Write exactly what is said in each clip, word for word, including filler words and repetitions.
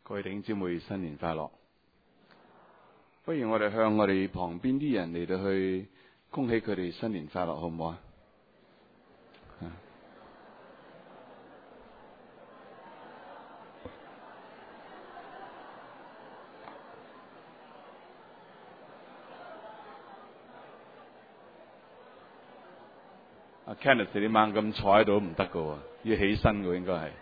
各位弟兄姊妹，新年快樂！不如我哋向我哋旁邊啲人嚟到去恭喜佢哋新年快樂，好唔好啊？阿 Kenneth 你猛咁坐喺度唔得噶，要起身噶，應該係。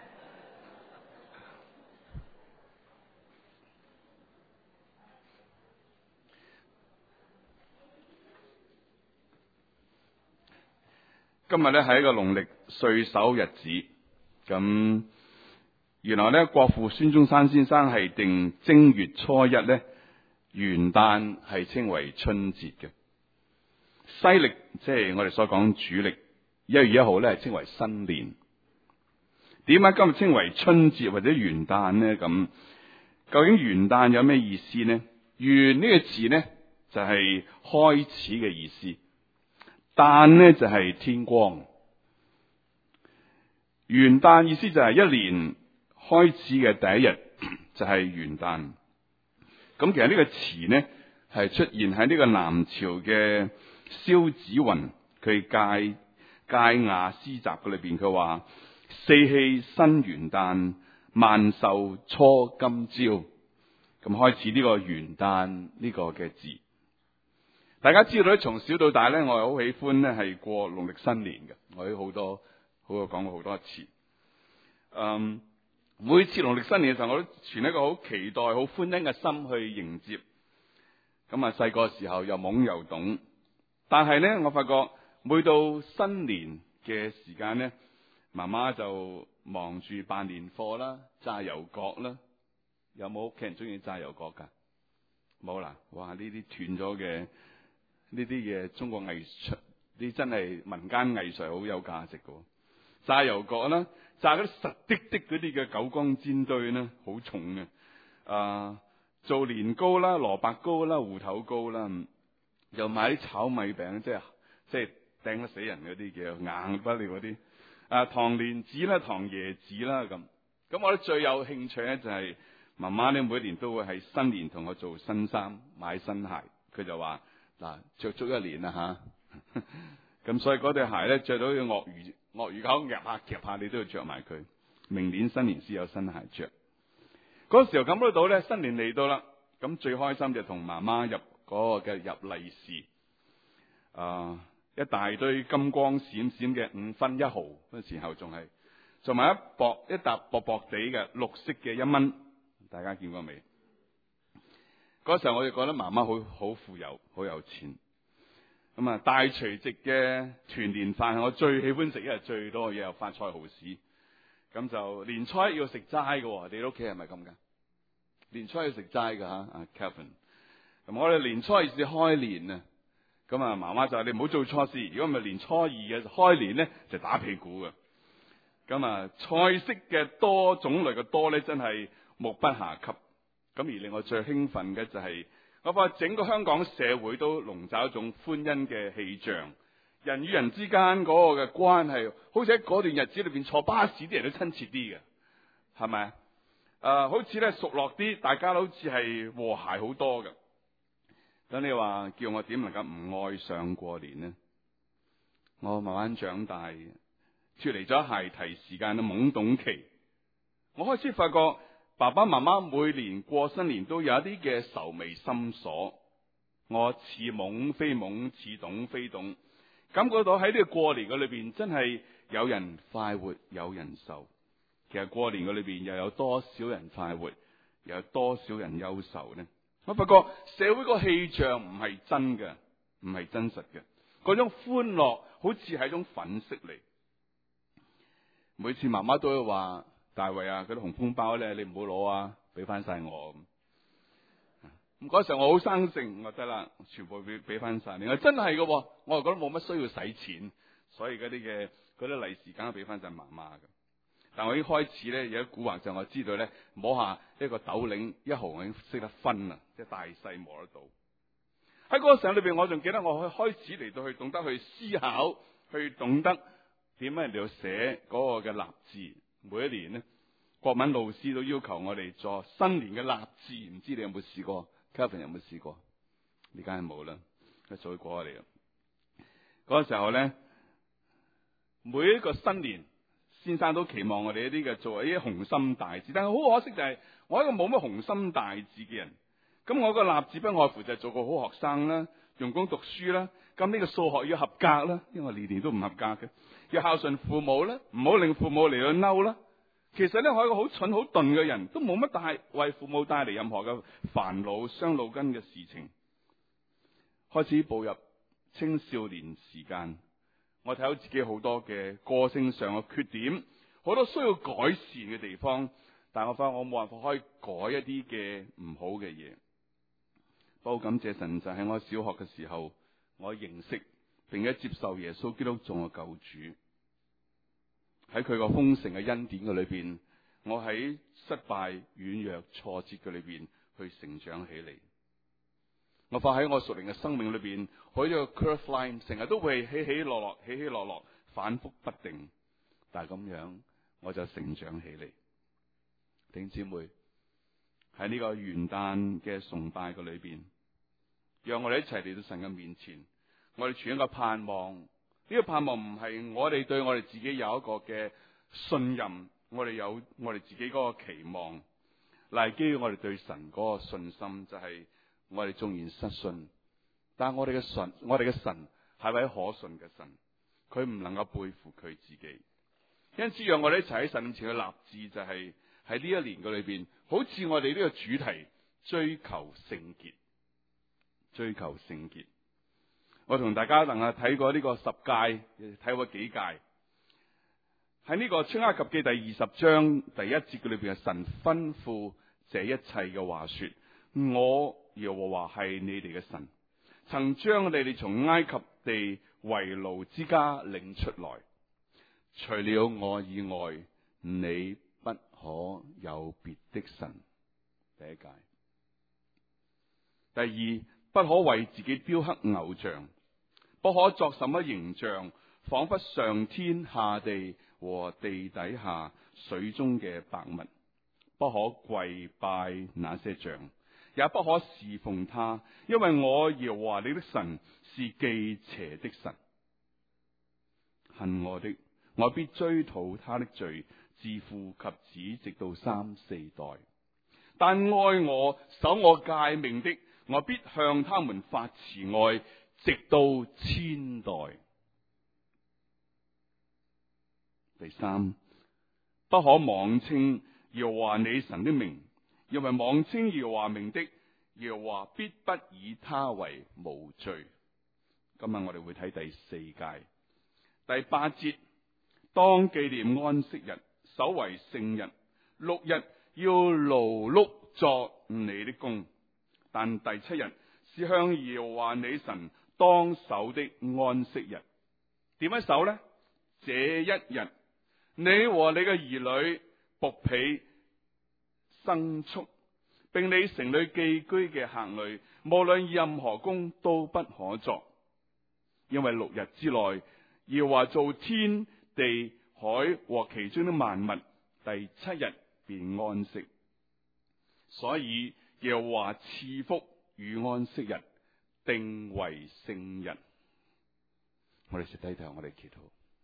今日咧係一個農曆歲首日子，咁原來咧國父孫中山先生係定正月初一咧元旦係稱為春節嘅，西曆即係我哋所講主曆一月一號咧係稱為新年。點解今日稱為春節或者元旦呢？咁究竟元旦有咩意思呢？元呢個字呢就係開始嘅意思。旦呢就係天光，元旦意思就係一年開始嘅第一日就係元旦。咁其實呢個詞呢係出現喺呢個南朝嘅蕭子雲佢戒戒雅詩集嘅裏邊，佢話四氣新元旦，萬壽初今朝。咁開始呢個元旦呢個嘅字。大家知道咧，從小到大咧，我係好喜歡咧係過農曆新年嘅。我喺好多好多講過好多次。嗯，每次農曆新年嘅時候，我都存一個好期待、好歡欣嘅心去迎接。咁啊，細個時候又懵又懂，但係咧，我發覺每到新年嘅時間咧，媽媽就忙住辦年貨啦、炸油角啦。有冇屋企人中意炸油角噶？冇啦！哇，呢啲斷咗嘅。呢啲嘢中國藝術，呢真係民間藝術好有價值嘅。炸油角啦，炸嗰啲實滴滴嗰啲嘅九江煎堆咧，好重嘅。啊，做年糕啦、蘿蔔糕啦、芋頭糕啦，又買啲炒米餅，即係即係掟得死人嗰啲嘅硬不了嗰啲。啊，糖蓮子啦、糖椰子啦咁。咁我哋最有興趣咧就係媽媽咧每年都會喺新年同我做新衫、買新鞋，佢就話。嗱，着足一年啦吓，咁、啊、所以嗰對鞋咧着到鱷魚鱷魚口夾下夾下，你都要着埋佢。明年新年先有新鞋着。嗰時候感覺到咧，新年嚟到啦，咁最開心就同媽媽入嗰個嘅入利是，啊，一大堆金光閃閃嘅五分一毫嗰時候仲係，同埋一薄一沓薄薄地嘅綠色嘅一蚊，大家見過未？嗰時候我哋覺得媽媽好好富有，好有錢。咁啊，大除夕嘅團年飯係我最喜歡食，因為最多嘢有發菜蠔豉。咁就年初一要食齋嘅，你哋屋企係咪咁噶？年初一要食齋嘅吓，阿 Kevin。咁我哋年初二至開年啊，咁啊媽媽就話你唔好做錯事，如果唔係年初二嘅開年咧就打屁股嘅。咁啊菜式嘅多種類嘅多咧，真係目不暇給。咁而令我最興奮嘅就係、是，我發覺整個香港社會都籠罩一種歡欣嘅氣象，人與人之間嗰個嘅關係，好似喺嗰段日子裏邊坐巴士啲人都親切啲嘅，係咪？誒、呃，好似咧熟絡啲，大家都好似係和諧好多嘅。咁你話叫我點能夠唔愛上過年呢？我慢慢長大，脫離咗孩提時間嘅懵懂期，我開始發覺。爸爸媽媽每年過新年都有一啲嘅愁眉深鎖，我似懵非懵，似懂非懂，感覺到喺呢個過年嘅裏邊，真係有人快活，有人愁。其實過年嘅裏邊又有多少人快活，又有多少人憂愁呢？我發覺社會個氣象唔係真嘅，唔係真實嘅，嗰種歡樂好似係一種粉飾嚟。每次媽媽都會話。大衛啊，嗰啲紅封包咧，你唔好攞啊，俾翻晒我。咁嗰時候我好生性，我得啦，全部俾俾翻晒。你話真係嘅，我又覺得冇乜需要使錢，所以嗰啲嘅嗰啲利是梗係俾翻晒媽媽嘅。但我已經開始咧有啲古惑，就我知道咧摸下一個斗零一毫，我已經識得分啦，即係大細摸得到。喺嗰個時候裏邊，我仲記得我開開始嚟到去懂得去思考，去懂得點樣人哋要寫嗰個嘅立字。每一年咧， 國文老師都要求我哋做新年嘅立志，唔知你有冇試過 ？Kevin 有冇試過？你梗係冇啦，一早過嚟啦。嗰個時候咧，每一個新年，先生都期望我哋一啲嘅做一啲雄心大志，但係好可惜就係、是、我一個冇乜雄心大志嘅人。咁我個立志不外乎就係做個好學生啦，用功讀書啦。咁呢個數學要合格啦，因為我年年都唔合格嘅。要孝順父母啦，唔好令父母嚟到嬲啦。其實咧，我係一個好蠢好鈍嘅人，都冇乜帶為父母帶嚟任何嘅煩惱、傷腦筋嘅事情。開始步入青少年時間，我睇到自己好多嘅個性上嘅缺點，好多需要改善嘅地方，但我發覺我冇辦法可以改一啲嘅唔好嘅嘢。不過感謝神，就喺我小學嘅時候，我認識並且接受耶穌基督做我救主。喺佢個豐盛嘅恩典嘅裏邊，我喺失敗、軟弱、挫折嘅裏邊去成長起嚟。我發喺我屬靈嘅生命裏邊，好似個 curve line，成日都會起起落落、起起落落、反覆不定。但係咁樣，我就成長起嚟。弟兄姊妹，喺呢個元旦嘅崇拜嘅裏邊，讓我哋一齊嚟到神嘅面前，我哋存一個盼望。呢個盼望唔係我哋對我哋自己有一個嘅信任，我哋有我哋自己嗰個期望，乃係基於我哋對神嗰個信心，就係我哋縱然失信，但係我哋嘅神，我哋嘅神係位可信嘅神，佢唔能夠背負佢自己。因此，讓我哋一齊喺神面前去立志，就係喺呢一年嘅裏邊，好似我哋呢個主題，追求聖潔，追求聖潔。我同大家能夠睇過呢個十誡，睇過幾誡。喺呢個出埃及記第二十章第一節嘅裏邊，神吩咐這一切嘅話說：我耶和華係你哋嘅神，曾將你哋從埃及地為奴之家領出來。除了我以外，你不可有別的神。第一誡。第二，不可為自己雕刻偶像，不可作什麼形象，仿佛上天下地和地底下水中嘅百物，不可跪拜那些像，也不可侍奉他，因為我耶和華你的神是忌邪的神。恨我的，我必追討他的罪，自父及子，直到三四代；但愛我、守我誡命的，我必向他們發慈愛，直到千代。第三，不可妄稱耶和華你神的名，因為妄稱耶和華名的，耶和華必不以他為無罪。今日我哋會睇第四誡第八節，當紀念安息日，守為聖日，六日要勞碌作你的工，但第七日是向耶和華你神當守的安息日。點樣守呢？這一日，你和你嘅兒女、僕婢、牲畜，並你城裏寄居嘅客旅，無論任何工都不可作，因為六日之內，耶和華造天地海和其中的萬物，第七日便安息。所以耶和華賜福與安息日，定為聖日。我哋食低頭，我哋祈禱。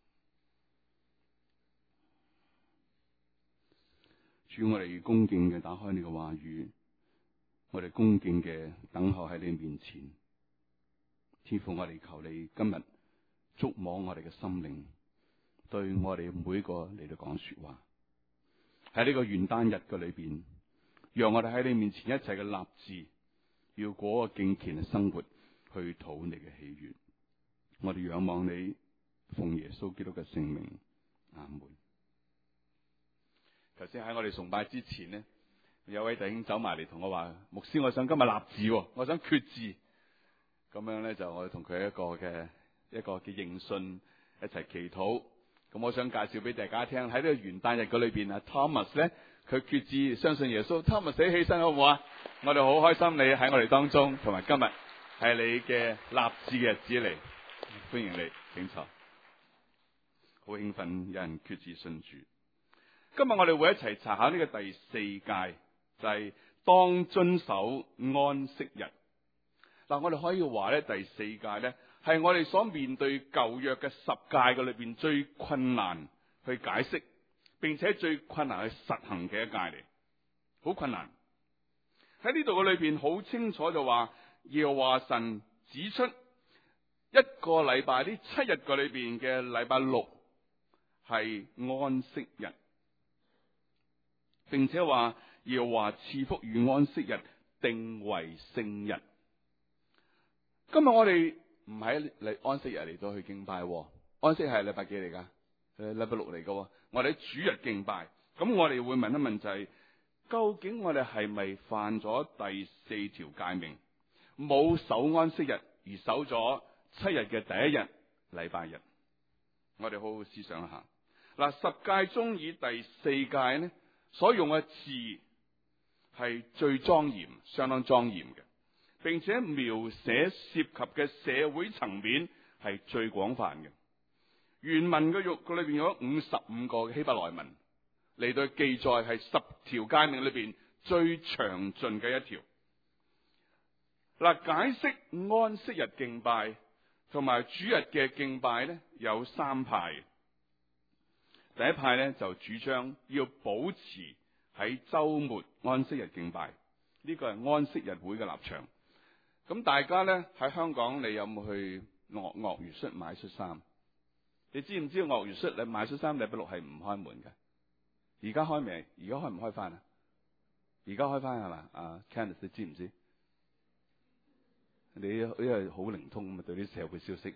主，我哋恭敬嘅打開你嘅話語，我哋恭敬嘅等候喺你面前。天父，我哋求你今日觸摸我哋嘅心靈，對我哋每一個嚟到講說話。喺呢個元旦日嘅裏邊，讓我哋喺你面前一齊嘅立志，要過個敬虔嘅生活，去討你嘅喜悅。我哋仰望你，奉耶穌基督嘅聖名，阿門。頭先喺我哋崇拜之前呢，有位弟兄走埋嚟同我話：牧師，我想今日立志，我想決志。咁樣咧就我哋同佢一個嘅一個嘅認信一齊祈禱。咁我想介紹俾大家聽，喺呢個元旦日嘅裏邊啊 ，Thomas 咧佢決志相信耶穌。Thomas 起起身好唔好啊？我哋好開心你喺我哋當中，同埋今日係你嘅立志嘅日子嚟，歡迎你，請坐。好興奮有人決志信主。 今日我哋會一齊查下呢個第四誡，就係、是、當遵守安息日。嗱，我哋可以話咧，第四誡咧係我哋所面對舊約嘅十誡嘅裏邊最困難去解釋，並且最困難去實行嘅一誡嚟，好困難。喺呢度嘅裏邊好清楚就話，耶和華神指出一個禮拜呢七日嘅裏邊嘅禮拜六係安息日，並且話耶和華賜福與安息日，定為聖日。今日我哋唔喺嚟安息日嚟到去敬拜，安息日係禮拜幾嚟噶？誒，禮拜六嚟噶。我哋喺主日敬拜，咁我哋會問一問就係、是，究竟我哋係咪犯咗第四條誡命，冇守安息日而守咗七日嘅第一日禮拜日？我哋好好思想一下。嗱，十誡中以第四誡呢所用嘅字係最莊嚴，相當莊嚴嘅。並且描寫涉及嘅社會層面係最廣泛嘅。原文嘅肉裏邊有五十五個希伯來文嚟到記載，係十條誡命裏邊最詳盡嘅一條。嗱，解釋安息日敬拜同埋主日嘅敬拜呢，有三派。第一派呢，就主張要保持喺周末安息日敬拜，呢個係安息日會嘅立場。咁大家咧喺香港，你有冇去鱷鱷魚恤買恤衫？你知唔知鱷魚恤你買恤衫禮拜六係唔開門嘅？而家開未？而家開唔開翻啊？而家開翻係嘛？啊 Candice 你知唔知？你因為好靈通咁啊，對啲社會消息。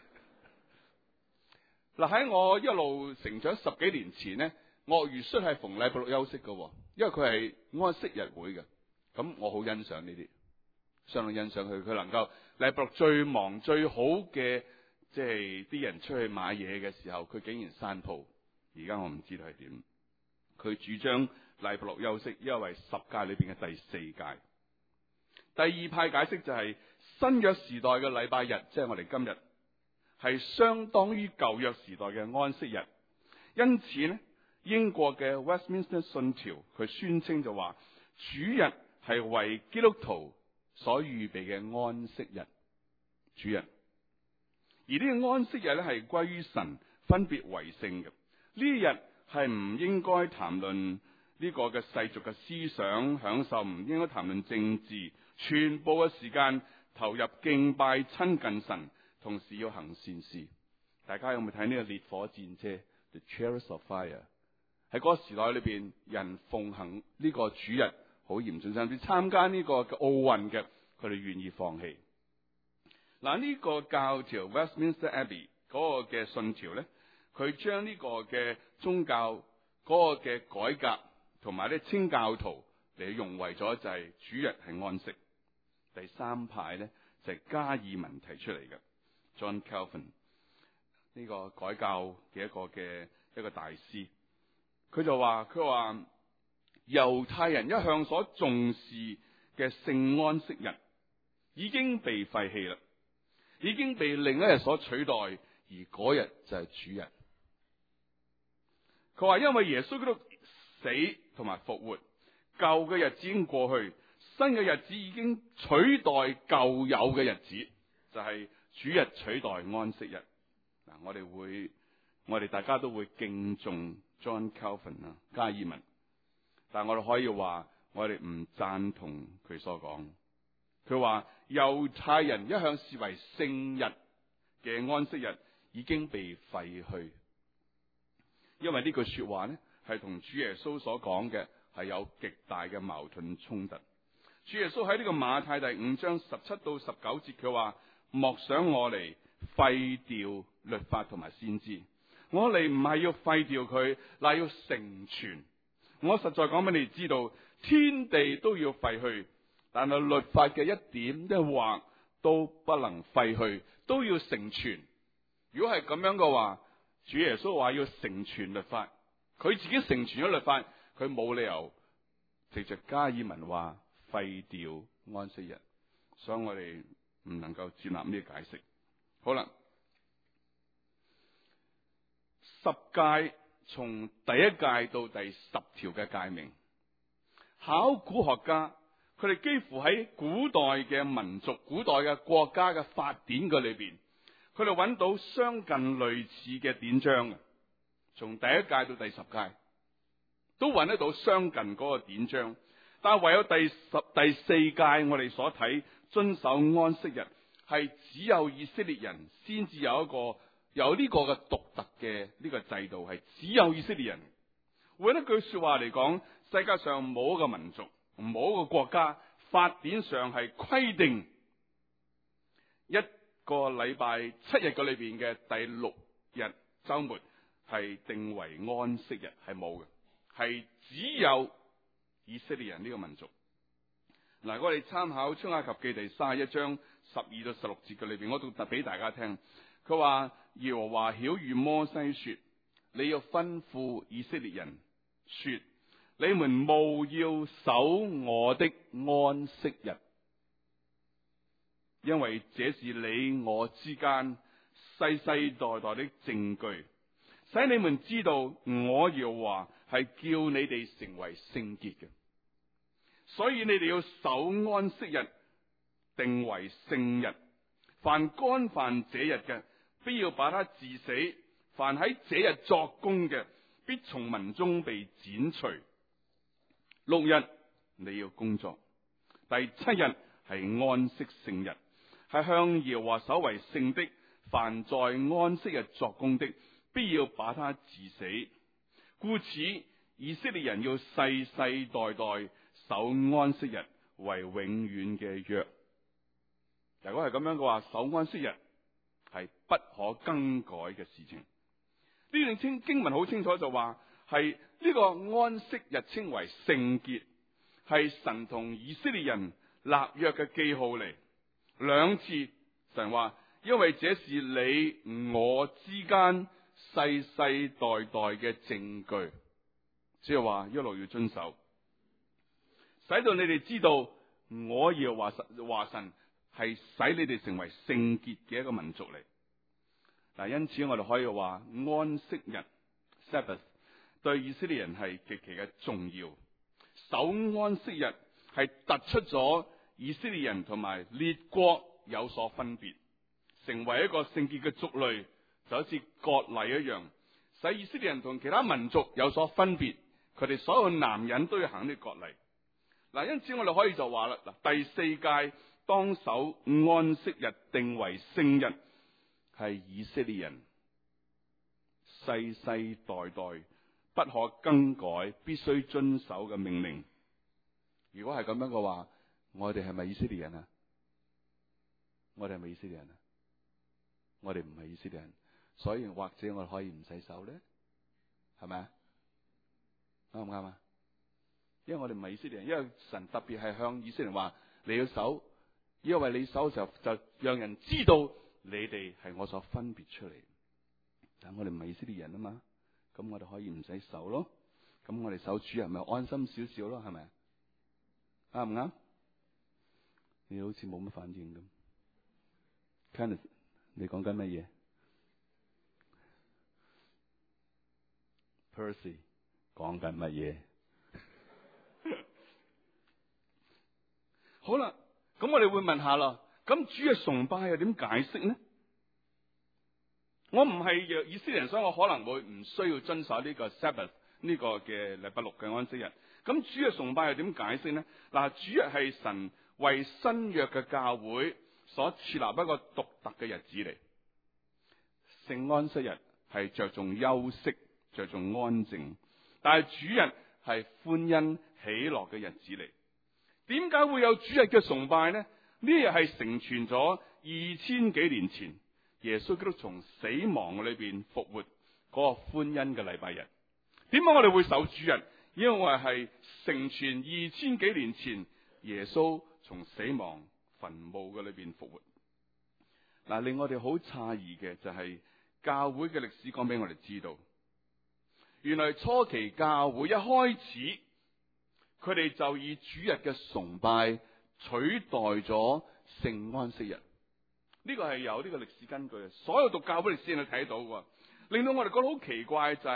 嗱，喺我一路成長十幾年前咧，鱷魚恤係逢禮拜六休息嘅，因為佢係安息日會嘅。咁我好欣賞呢啲。相當欣賞佢，佢能夠禮拜六最忙最好嘅，即係啲人出去買嘢嘅時候，佢竟然閂鋪。而家我唔知道係點。佢主張禮拜六休息，因為十誡裏邊嘅第四誡。第二派解釋就係、是、新約時代嘅禮拜日，即係我哋今日係相當於舊約時代嘅安息日。因此呢，英國嘅 Westminster 信條佢宣稱就話，主日係為基督徒所預備嘅安息日，主日。而呢個安息日咧係歸於神，分別為聖嘅。呢日係唔應該談論呢個嘅世俗嘅思想享受，唔應該談論政治，全部嘅時間投入敬拜親近神，同時要行善事。大家有冇睇呢個烈火戰車 The Chariots of Fire？ 喺嗰個時代裏邊，人奉行呢個主日好嚴峻，甚至參加呢個嘅奧運嘅，佢哋願意放棄。嗱，呢個教條 Westminster Abbey 嗰個嘅信條咧，佢將呢個嘅宗教嗰個嘅改革同埋咧清教徒嚟用為咗就係主日係安息。第三派咧就係加爾文提出嚟嘅 John Calvin， 呢個改教嘅一個嘅一個大師，佢就話佢話。猶太人一向所重視嘅聖安息日已經被廢棄啦，已經被另一日所取代，而嗰日就係主日。佢話因為耶穌基督死同埋復活，舊嘅日子已經過去，新嘅日子已經取代舊有嘅日子，就係主日取代安息日。嗱，我哋會，我哋大家都會敬重 John Calvin 啊，加爾文。但我哋可以話，我哋唔贊同佢所講。佢話猶太人一向視為聖日嘅安息日已經被廢去，因為呢句說話呢係同主耶穌所講嘅係有極大嘅矛盾衝突。主耶穌喺呢個馬太第五章十七到十九節，佢話莫想我嚟廢掉律法同埋先知，我嚟唔係要廢掉佢，乃要成全。我實在講俾你知道，天地都要廢去，但係律法嘅一點一畫都不能廢去，都要成全。如果係咁樣嘅話，主耶穌話要成全律法，佢自己成全咗律法，佢冇理由藉着加爾文話廢掉安息日，所以我哋唔能夠接納呢個解釋。好啦，十誡從第一誡到第十條嘅誡命。考古學家佢哋幾乎喺古代嘅民族、古代嘅國家嘅法典嘅裏邊，佢哋揾到相近類似嘅典章嘅，從第一誡到第十誡都揾得到相近嗰個典章。但係唯有第十第四誡我哋所睇遵守安息日，係只有以色列人先至有一個有呢個嘅獨特嘅呢個制度，係只有以色列人。換一句說話嚟講，世界上冇一個民族、冇一個國家法典上係規定一個禮拜七日嘅裏邊嘅第六日周末係定為安息日，係冇嘅，係只有以色列人呢個民族。嗱，我哋參考出埃及記第三十一章十二到十六節嘅裏邊，我讀特俾大家聽。佢話耶和華曉諭摩西說，你要吩咐以色列人說，你們務要守我的安息日，因為這是你我之間世世代代的證據，使你們知道我耶和華係叫你哋成為聖潔嘅。所以你哋要守安息日，定為聖日。凡干犯這日嘅，必要把他治死；凡喺這日作工嘅，必從民中被剪除。六日你要工作，第七日係安息聖日，係向耶和華守為聖的。凡在安息日作工的，必要把他治死。故此，以色列人要世世代代守安息日為永遠嘅約。如果係咁樣嘅話，守安息日係不可更改嘅事情。呢段經經文好清楚就話係呢個安息日稱為聖潔，係神同以色列人立約嘅記號嚟。兩次神話，因為這是你我之間世世代代嘅證據，即係話一路要遵守，使到你哋知道我要話神話神係使你哋成為聖潔嘅一個民族嚟。嗱，因此我哋可以話安息日 Sabbath 對以色列人係極其嘅重要。守安息日係突出咗以色列人同埋列國有所分別，成為一個聖潔嘅族類，就好似割禮一樣，使以色列人同其他民族有所分別。佢哋所有男人都要行呢個割禮。嗱，因此我哋可以就話啦，嗱，第四誡當守安息日定為聖日，係以色列人世世代代不可更改，必須遵守嘅命令。如果係咁樣嘅話，我哋係咪以色列人啊？我哋係咪以色列人啊？我哋唔係以色列人，所以或者我哋可以唔使守咧，係咪啊？啱唔啱啊？因為我哋唔係以色列人，因為神特別係向以色列人話你要守，因為你守嘅時候就讓人知道你哋係我所分別出嚟。但我哋唔係以色列人啊嘛，咁我哋可以唔使守咯。咁我哋守主日咪安心少少咯，係咪？啱唔啱？你好似冇乜反應咁。Kenneth， 你講緊乜嘢 ？Percy 講緊乜嘢？好啦，咁我哋會問下啦，咁主日崇拜又點解釋呢？我唔係以色列人，所以我可能會唔需要遵守呢個 Sabbath 呢個嘅禮拜六嘅安息日。咁主日崇拜又點解釋呢？嗱，主日係神為新約嘅教會所設立一個獨特嘅日子嚟。聖安息日係着重休息，着重安靜，但係主日係歡欣喜樂嘅日子嚟。點解會有主日嘅崇拜呢？呢日係承傳咗二千幾年前耶穌基督從死亡裏邊復活嗰個歡欣嘅禮拜日。點解我哋會守主日？因為係承傳二千幾年前耶穌從死亡墳墓嘅裏邊復活。嗱，令我哋好詫異嘅就係教會嘅歷史講俾我哋知道，原來初期教會一開始，佢哋就以主日嘅崇拜取代咗聖安息日。呢個係有呢個歷史根據嘅，所有讀教會歷史你睇到嘅，令到我哋覺得好奇怪就係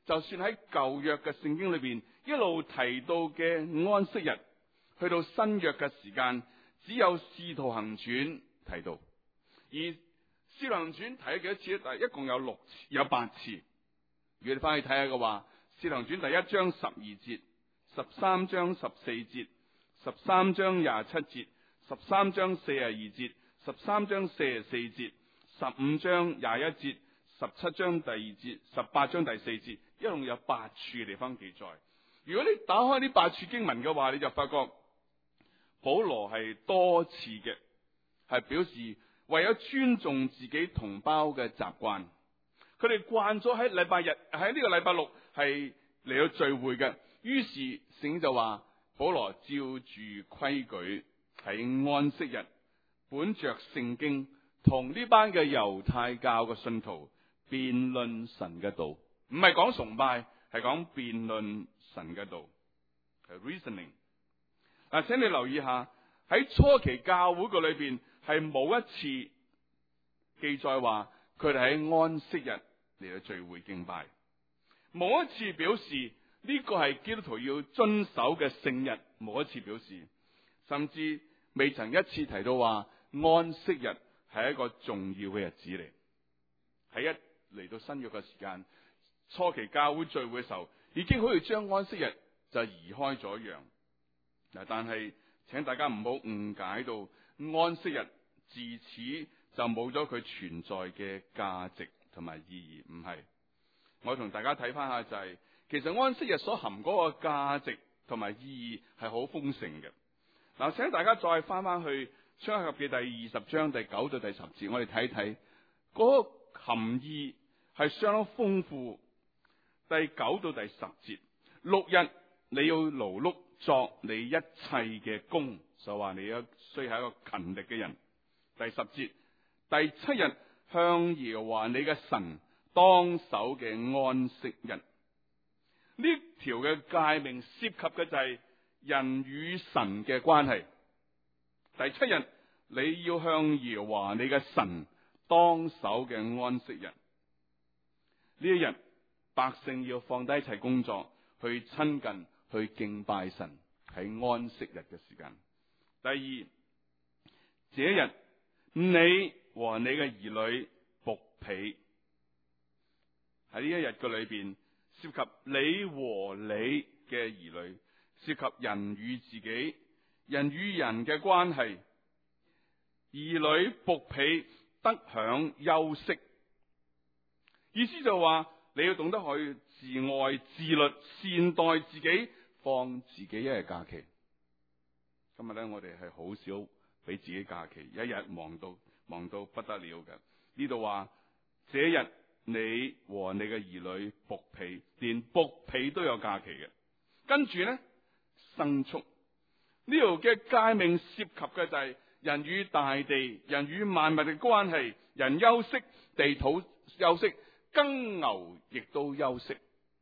就算喺舊約嘅聖經裏邊一路提到嘅安息日，去到新約嘅時間，只有使徒行傳提到。而使徒行傳提咗幾多次咧？但係一共有六次，有八次。如果你翻去睇下嘅話，使徒行傳第一章十二節、十三章十四節、十三章廿七節、十三章四十二節、十三章四十四節、十五章廿一節、十七章第二節、十八章第四節，一共有八處嘅地方記載。如果你打開呢八處經文嘅話，你就發覺保羅係多次嘅係表示為咗尊重自己同胞嘅習慣，佢哋慣咗喺禮拜日喺呢個禮拜六係嚟到聚會嘅，於是聖經就話保羅照住規矩喺安息日本着聖經同呢班嘅猶太教嘅信徒辯論神嘅道，唔係講崇拜，係講辯論神嘅道，係 reasoning。嗱，請你留意下喺初期教會嘅裏邊係冇一次記載話佢哋喺安息日嚟到聚會敬拜，冇一次表示呢個係基督徒要遵守嘅聖日，冇一次表示，甚至未曾一次提到話安息日係一個重要嘅日子嚟。喺一嚟到新約嘅時間，初期教會聚會嘅時候，已經可以將安息日就移開咗一樣。嗱，但係請大家唔好誤解到安息日自此就冇咗佢存在嘅價值同埋意義，唔係。我同大家睇翻下就係、是，其實安息日所含嗰個價值同埋意義係好豐盛嘅。嗱，請大家再翻翻去出埃及記第二十章第九到第十節，我哋睇睇嗰個含義係相當豐富。第九到第十節，六日你要勞碌作你一切嘅工，就話你要需係一個勤力嘅人。第十節，第七日向耶和華你嘅神當守嘅安息日。呢條嘅誡命涉及嘅就係人與神嘅關係。第七日你要向耶和華你嘅神當守嘅安息日。呢一日百姓要放低一切工作，去親近去敬拜神，喺安息日嘅時間。第二，這一日你和你嘅兒女僕婢，喺呢一日嘅裏邊，涉及你和你嘅兒女，涉及人與自己、人與人嘅關係。兒女僕婢得享休息，意思就話你要懂得去自愛自律，善待自己，放自己一日假期。今日咧，我哋係好少俾自己假期，一日忙到忙到不得了嘅。呢度話，這日你和你嘅兒女僕婢，連僕婢都有假期嘅。跟住咧，牲畜呢度嘅誡命涉及嘅就係人與大地、人與萬物嘅關係。人休息，地土休息，耕牛亦都休息，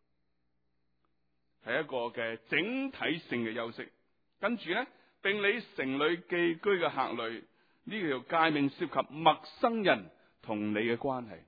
係一個嘅整體性嘅休息。跟住咧，並你城裏寄居嘅客旅，呢條誡命涉及陌生人同你嘅關係。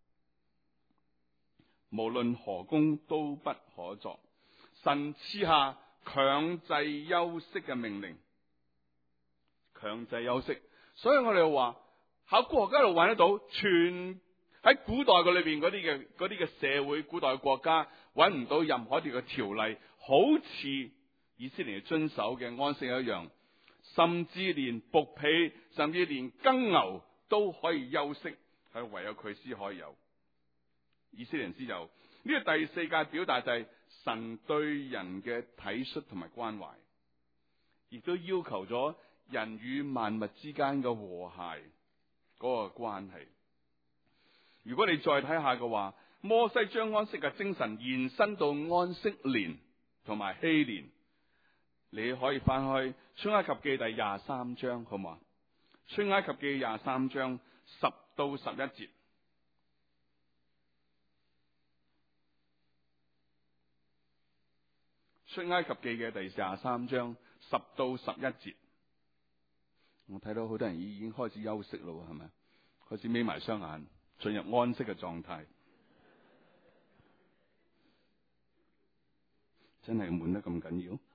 無論何工都不可作，神賜下強制休息嘅命令，強制休息。所以我哋話考古學家度揾得到，全喺古代嘅裏邊嗰啲嘅嗰啲嘅社會，古代嘅國家揾唔到任何一條嘅條例，好似以色列遵守嘅安息一樣，甚至連僕婢，甚至連耕牛都可以休息，係唯有佢先可以有。以色列人先有。呢個第四誡表達就係神對人嘅體恤同埋關懷，亦都要求咗人與萬物之間嘅和諧嗰個關係。如果你再睇下嘅話，摩西將安息嘅精神延伸到安息年同埋禧年，你可以翻開出埃及記第廿三章，好嘛？出埃及記廿三章十到十一節。出埃及記嘅第廿三章十到十一節，我睇到好多人已經開始休息咯，係咪？開始眯埋雙眼，進入安息嘅狀態。 真係悶得咁緊要。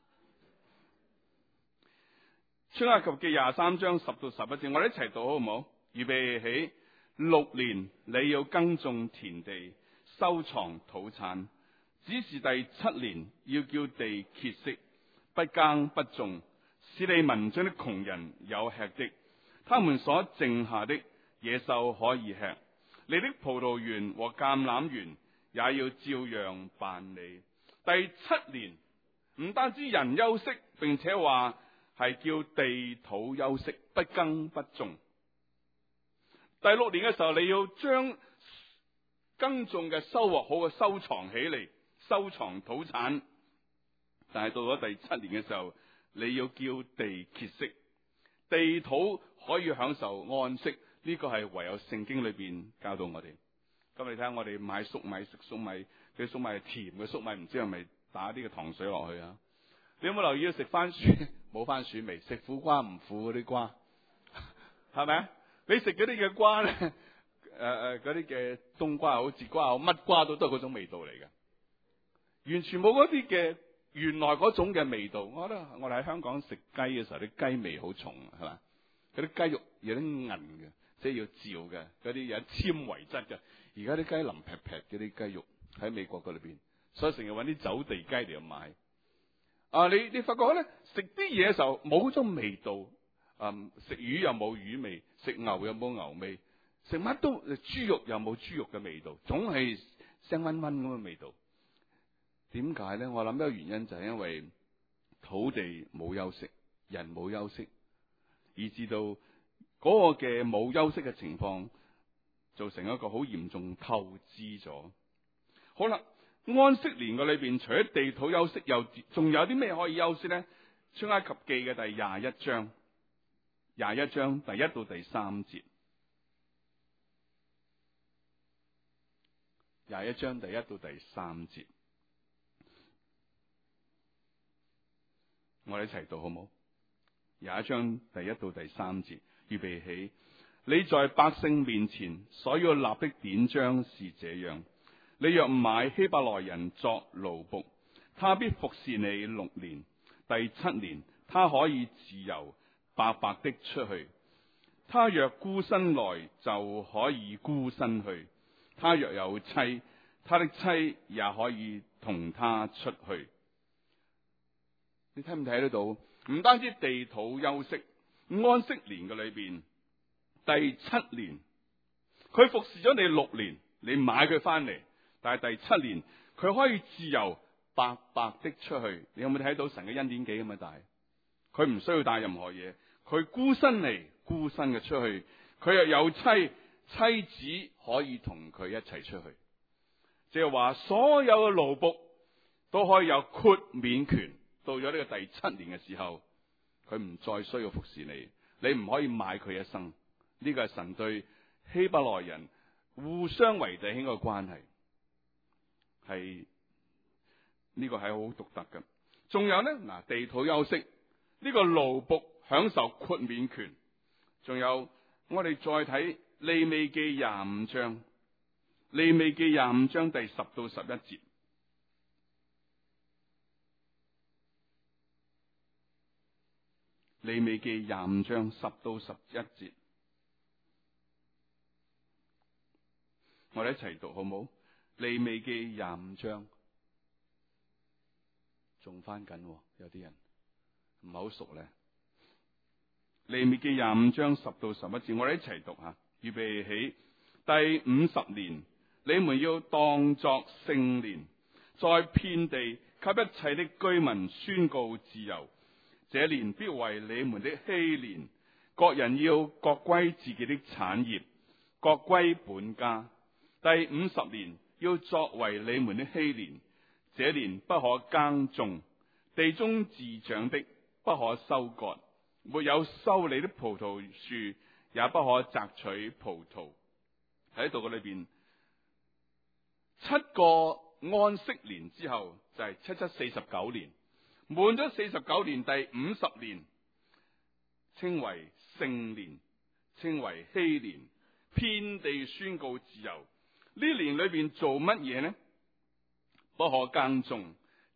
出埃及記廿三章十到十一節，我哋一齊讀好唔好？預備起，六年你要耕種田地，收藏土產，只是第七年要叫地歇息，不耕不種，使你民中的窮人有吃的，他們所剩下的野獸可以吃。你的葡萄園和橄欖園也要照樣辦理。第七年唔單止人休息，並且話係叫地土休息，不耕不種。第六年嘅時候，你要將耕種嘅收穫好嘅收藏起嚟，收藏土產。但係到咗第七年嘅時候，你要叫地歇息，地土可以享受安息。呢個係唯有聖經裏邊教導我哋。咁你睇下，我哋買粟米食粟米，佢粟米係甜嘅粟米，唔知係咪打啲嘅糖水落去啊？你有冇留意食番薯冇番薯味？食苦瓜唔苦嗰啲瓜，係咪啊？你食嗰啲嘅瓜咧，誒、呃、誒，嗰啲嘅冬瓜好，節瓜好，乜瓜都都係嗰種味道嚟嘅，完全冇嗰啲嘅原來嗰種嘅味道。我覺得我哋喺香港食雞嘅時候，啲雞味好重，係嘛？嗰啲雞肉有啲韌嘅，即係要嚼嘅，嗰啲有纖維質嘅。而家啲雞腍劈劈嗰啲雞肉喺美國嗰裏邊，所以成日搵啲走地雞嚟買。啊，你你發覺咧，食啲嘢嘅時候冇嗰種味道。嗯，食魚又冇魚味，食牛又冇牛味，食乜都豬肉又冇豬肉嘅味道，總係腥溫溫咁嘅味道。點解咧？我諗一個原因就係因為土地冇休息，人冇休息，以至到嗰個嘅冇休息嘅情況，造成一個好嚴重透支咗。好啦，安息年嘅裏邊，除咗地土休息，又仲有啲咩可以休息咧？出埃及記嘅第廿一章。廿一章第一到第三節，廿一章第一到第三節，我哋一齊讀好冇？廿一章第一到第三節，預備起。你在百姓面前所要立的典章是這樣：你若買希伯來人作奴僕，他必服侍你六年，第七年他可以自由白白的出去。他若孤身來，就可以孤身去；他若有妻，他的妻也可以同他出去。你睇唔睇得到？唔單止地土休息，安息年嘅裏邊，第七年佢服侍咗你六年，你買佢翻嚟，但係第七年佢可以自由白白的出去。你有冇睇到神嘅恩典幾咁大？佢唔需要帶任何嘢，佢孤身嚟，孤身嘅出去。佢又有妻，妻子可以同佢一齊出去。即係話，所有嘅奴僕都可以有豁免權。到咗呢個第七年嘅時候，佢唔再需要服侍你，你唔可以買佢一生。呢個係神對希伯來人互相為弟兄嘅關係，係呢個係好獨特嘅。仲有呢，嗱，地土休息。呢個奴僕享受豁免權，仲有我哋再睇利未記廿五章，利未記廿五章第十到十一節，利未記廿五章十到十一節，我哋一齊讀好冇？利未記廿五章，仲翻緊，有啲人唔係好熟咧。利未記廿五章十到十一節，我哋一齊讀下。預備起。第五十年，你們要當作聖年，在遍地給一切的居民宣告自由。這年必為你們的禧年，各人要各歸自己的產業，各歸本家。第五十年要作為你們的禧年，這年不可耕種，地中自長的不可收割，沒有修理的葡萄樹，也不可摘取葡萄。喺度嘅裏邊，七個安息年之後就係七七四十九年，滿咗四十九年，第五十年稱為聖年，稱為禧年，遍地宣告自由。呢年裏邊做乜嘢呢？不可耕種，地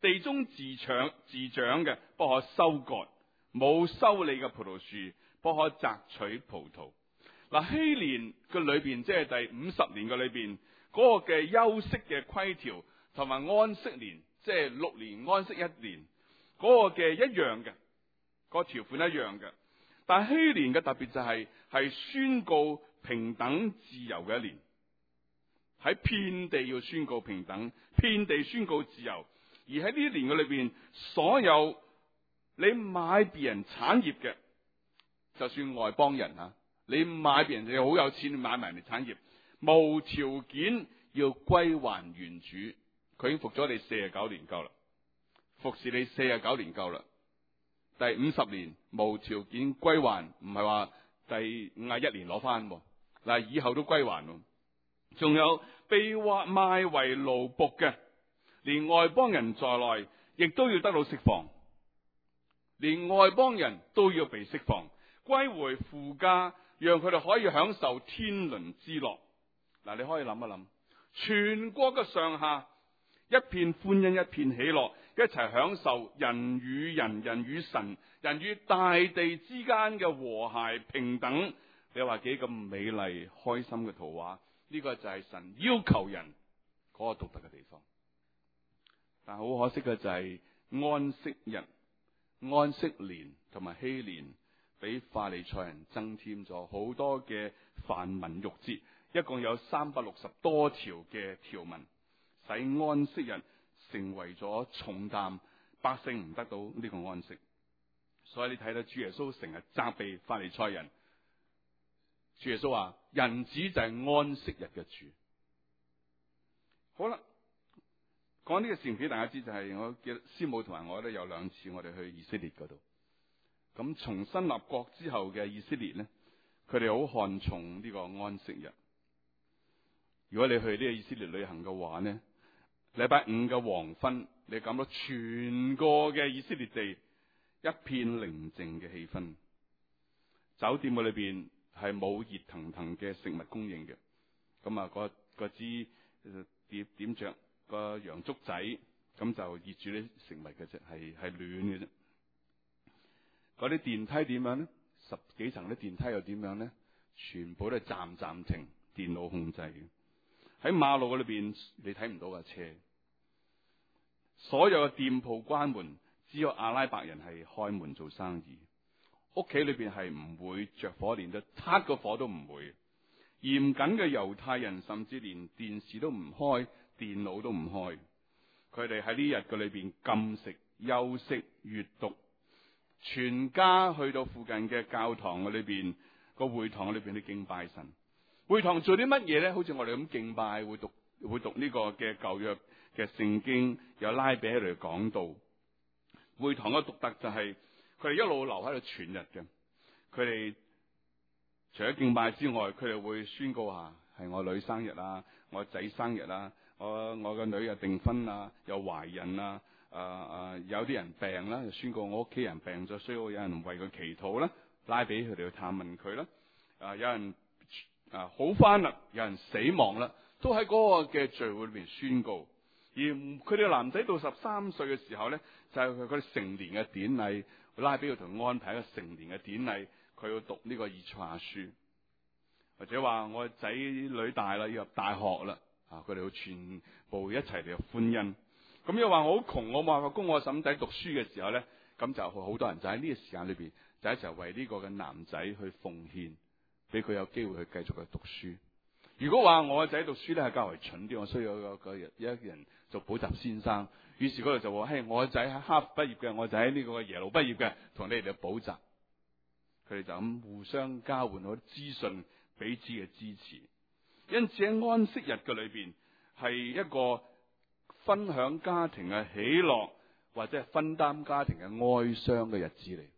地中自長自長嘅不可收割，冇修理嘅葡萄樹不可摘取葡萄。嗱，禧年嘅裏邊，即係第五十年嘅裏邊，嗰個嘅休息嘅規條同埋安息年，即係六年安息一年，嗰個嘅一樣嘅，嗰個條款一樣嘅。但係禧年嘅特別就係係宣告平等自由嘅一年，喺遍地要宣告平等，遍地宣告自由。而喺呢一年嘅裏邊，所有你買別人產業嘅，就算外邦人啊，你買別人，你好有錢買埋人哋產業，無條件要歸還原主。佢已經服咗你四十九年夠啦，服侍你四十九年夠啦。第五十年無條件歸還，唔係話第五十一年攞翻，嗱，以後都歸還。仲有被話賣為奴僕嘅，連外邦人在內，亦都要得到釋放。連外邦人都要被釋放，歸回父家，讓佢哋可以享受天倫之樂。嗱，你可以諗一諗，全國嘅上下一片歡欣，一片喜樂，一齊享受人與人、人與神、人與大地之間嘅和諧平等。你話幾咁美麗開心嘅圖畫？呢個就係神要求人嗰個獨特嘅地方。但好可惜嘅就係安息日、安息年同埋禧年，俾法利賽人增添咗好多嘅繁文縟節，一共有三百六十多條嘅條文，使安息日成為咗重擔，百姓唔得到呢個安息。所以你睇到主耶穌成日責備法利賽人。主耶穌話：人子就係安息日嘅主。好啦，講呢個事情俾大家知，就係我記得師母同埋我都有兩次我哋去以色列嗰度。咁從新立國之後嘅以色列呢，佢哋好看重呢個安息日。如果你去呢個以色列旅行嘅話呢，禮拜五嘅黃昏，你感到全個嘅以色列地一片寧靜嘅氣氛。酒店嘅裏邊係冇熱騰騰嘅食物供應嘅，咁啊，嗰嗰支點點着個洋燭仔，咁就熱住啲食物嘅啫，係係暖嘅啫。嗰啲電梯點樣咧？十幾層啲電梯又點樣咧？全部都係站站停，電腦控制嘅。喺馬路嗰裏邊，你睇唔到架車。所有嘅店鋪關門，只有阿拉伯人係開門做生意。屋企裏邊係唔會着火，連得撻個火都唔會。嚴謹嘅猶太人甚至連電視都唔開，電腦都唔開。佢哋喺呢日嘅裏邊禁食、休息、閱讀。全家去到附近嘅教堂嘅裏邊，個會堂裏邊去敬拜神。會堂做啲乜嘢咧？好似我哋咁敬拜，會讀會讀呢個嘅舊約嘅聖經，有拉比喺度講道。會堂嘅獨特就係、是。佢哋一路留喺度全日嘅，佢哋除咗敬拜之外，佢哋會宣告下係我女生日啊，我仔生日啊，我我個女又訂婚啊，又懷孕啊，啊啊有啲人病啦，就宣告我屋企人病咗，需要有人為佢祈禱啦，拉俾佢哋去探問佢啦，啊有人啊好翻啦，有人死亡啦，都喺嗰個嘅聚會裏邊宣告。而佢哋男仔到十三歲嘅時候咧，就係佢佢哋成年嘅典禮，拉俾佢同安排一個成年嘅典禮，佢要讀呢個以賽亞書，或者話我仔女大啦，要入大學啦，啊佢哋要全部一齊嚟歡欣。咁又話我好窮，我冇辦法供我嬸仔讀書嘅時候咧，咁就好多人就喺呢個時間裏邊，就一齊為呢個嘅男仔去奉獻，俾佢有機會去繼續去讀書。如果話我個仔讀書咧係較為蠢啲，我需要一個個一個人做補習先生，於是嗰度就話：嘿，我個仔喺哈佛畢業嘅，我仔喺呢個耶魯畢業嘅，同你哋補習。佢哋就咁互相交換好多資訊，彼此嘅支持。因此喺安息日嘅裏邊，係一個分享家庭嘅喜樂，或者係分擔家庭嘅哀傷嘅日子嚟。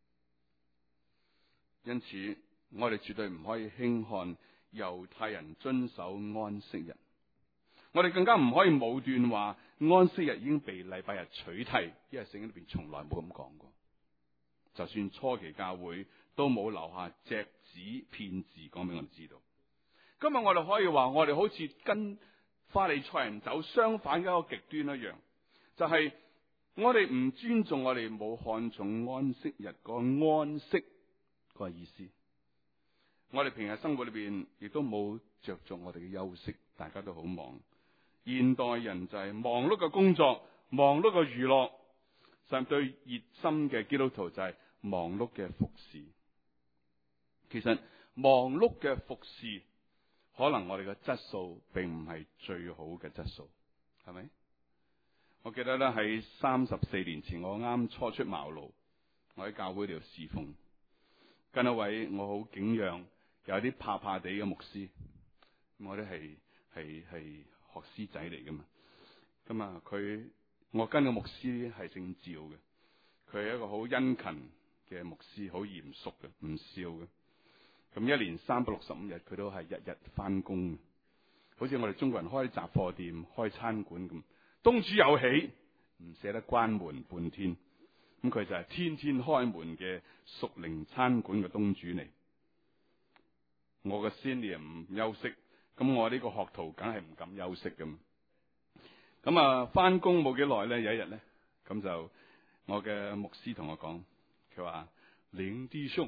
因此，我哋絕對唔可以輕看猶太人遵守安息日，我哋更加唔可以武斷話安息日已經被禮拜日取替，因為聖經裏邊從來冇咁講過。就算初期教會都冇留下隻字片字講俾我哋知道。今日我哋可以話，我哋好似跟法利賽人走相反嘅一個極端一樣，就係、是、 我哋唔尊重，我哋冇看重安息日個安息個意思。我哋平日生活裏邊亦都冇着重我哋嘅休息，大家都好忙。現代人就係忙碌嘅工作，忙碌嘅娛樂，甚至對熱心嘅基督徒就係忙碌嘅服侍。其實忙碌嘅服侍，可能我哋嘅質素並唔係最好嘅質素，係咪？我記得咧喺三十四年前，我啱初出茅廬，我喺教會度侍奉，跟一位我好敬仰，有啲怕怕地嘅牧師，我哋係係係學師仔嚟噶嘛，咁啊佢我跟嘅牧師係姓趙嘅，佢係一個好殷勤嘅牧師，好嚴肅嘅，唔笑嘅。咁一年三百六十五日，佢都係日日翻工，好似我哋中國人開雜貨店、開餐館咁，東主有喜，唔捨得關門半天。咁佢就係天天開門嘅屬靈餐館嘅東主嚟。我嘅 senior 唔休息，咁我呢個學徒梗係唔敢休息噶嘛。咁啊，翻工冇幾耐咧，有一日咧，咁就我嘅牧師同我講，佢話林弟兄。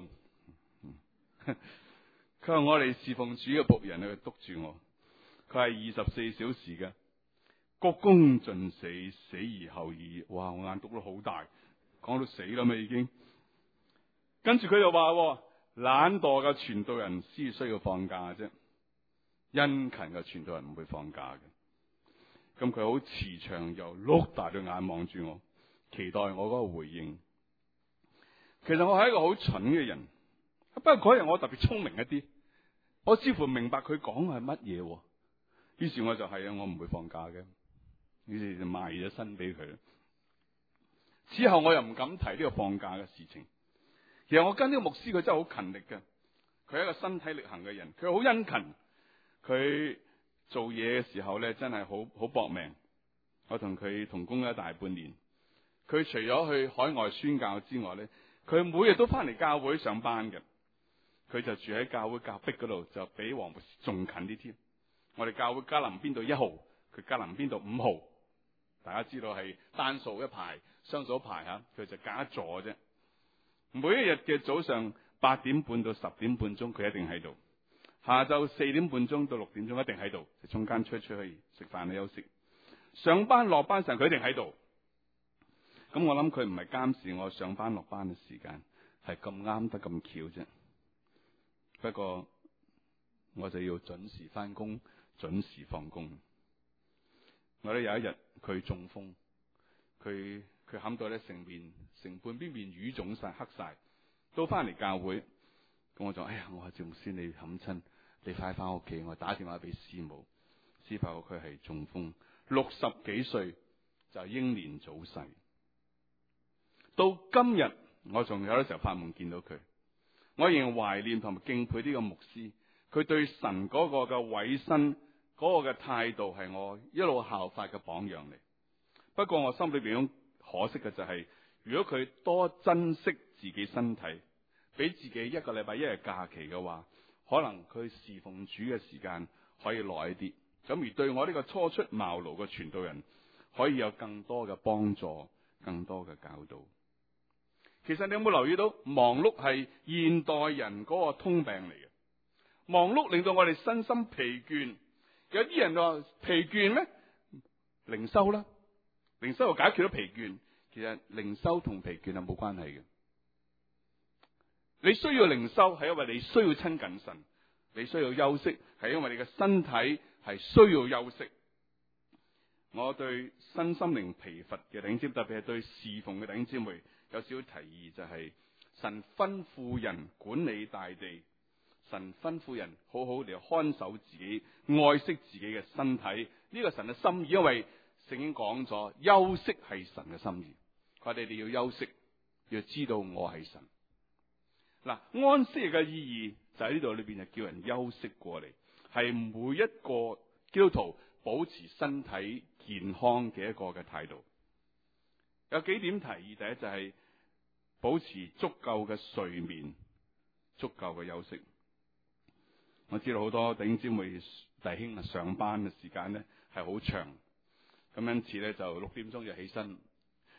佢話我哋侍奉主嘅僕人咧，佢督住我。佢係二十四小時嘅，鞠躬盡瘁，死而後已。哇！我眼督得好大，講到死啦嘛已經。跟住佢就話：懶惰嘅傳道人先需要放假啫，殷勤嘅傳道人唔會放假嘅。咁佢好慈祥又碌大對眼望住我，期待我嗰個回應。其實我係一個好蠢嘅人。不過嗰日我特別聰明一啲，我似乎明白佢講係乜嘢，於是我就係啊，我唔會放假嘅，於是就賣咗身俾佢。之後我又唔敢提呢個放假嘅事情。其實我跟呢個牧師，佢真係好勤力嘅，佢係一個身體力行嘅人，佢好殷勤，佢做嘢嘅時候咧真係好好搏命。我同佢同工咗大半年，佢除咗去海外宣教之外咧，佢每日都翻嚟教會上班嘅。佢就住喺教會隔壁嗰度，就比黃牧師仲近啲添。我哋教會加林邊度一號，佢加林邊度五號。大家知道係單數一排，雙數一排吓，佢就隔一座啫。每一日嘅早上八點半到十點半鐘，佢一定喺度；下晝四點半鐘到六點鐘一定喺度，就中間出出去食飯休息。上班落班時佢一定喺度。咁我諗佢唔係監視我上班落班嘅時間，係咁啱得咁巧啫。不過我就要準時翻工，準時放工。我咧有一日佢中風，佢佢冚到咧成面成半邊面瘀腫晒黑晒，都翻嚟教會。咁我就哎呀，我話趙牧師你冚親，你快翻屋企，我打電話俾師母，師傅佢係中風，六十幾歲就英年早逝。到今日我仲有啲時候發夢見到佢。我仍然懷念同埋敬佩呢個牧師，佢對神嗰個嘅委身，嗰個嘅態度係我一路效法嘅榜樣嚟。不過我心裏邊可惜嘅就係，如果佢多珍惜自己身體，俾自己一個禮拜一日假期嘅話，可能佢侍奉主嘅時間可以耐一啲。咁而對我呢個初出茅廬嘅傳道人，可以有更多嘅幫助，更多嘅教導。其實你有冇留意到，忙碌係現代人嗰個通病嚟嘅。忙碌令到我哋身心疲倦。有啲人話疲倦咩？靈修啦，靈修又解決咗疲倦。其實靈修同疲倦係冇關係嘅。你需要靈修係因為你需要親近神，你需要休息係因為你嘅身體係需要休息。我對身心靈疲乏嘅弟兄姊妹，特別係對侍奉嘅弟兄姊妹，有少少提議，就係神吩咐人管理大地，神吩咐人好好地看守自己，愛惜自己嘅身體。呢個神嘅心意，因為聖經講咗休息係神嘅心意，佢話你哋要休息，要知道我係神。嗱，安息嘅意義就喺呢度裏邊，就叫人休息過嚟，係每一個基督徒保持身體健康嘅一個嘅態度。有幾點提議，第一就係保持足夠嘅睡眠，足夠嘅休息。我知道好多弟兄姊妹弟兄啊，上班嘅時間咧係好長，咁因此咧就六點鐘就起身，